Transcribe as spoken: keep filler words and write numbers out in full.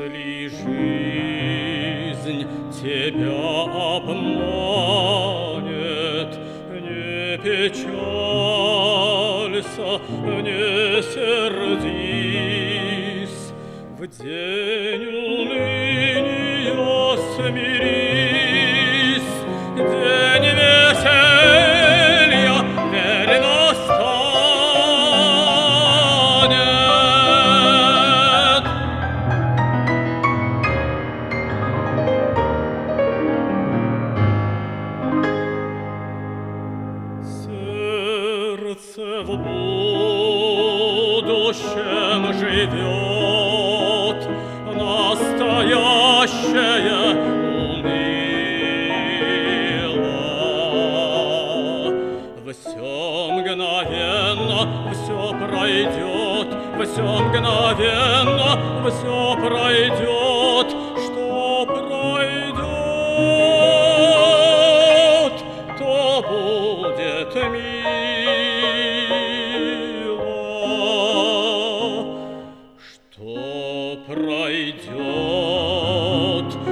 Если жизнь тебя обманет, не печалься, не сердись, в день уныния смирись, день веселья верно станет. Сердце в будущем живет, настоящее уныло. Все мгновенно, все пройдет, все мгновенно, все пройдет, что пройдет, то будет мило, что пройдет,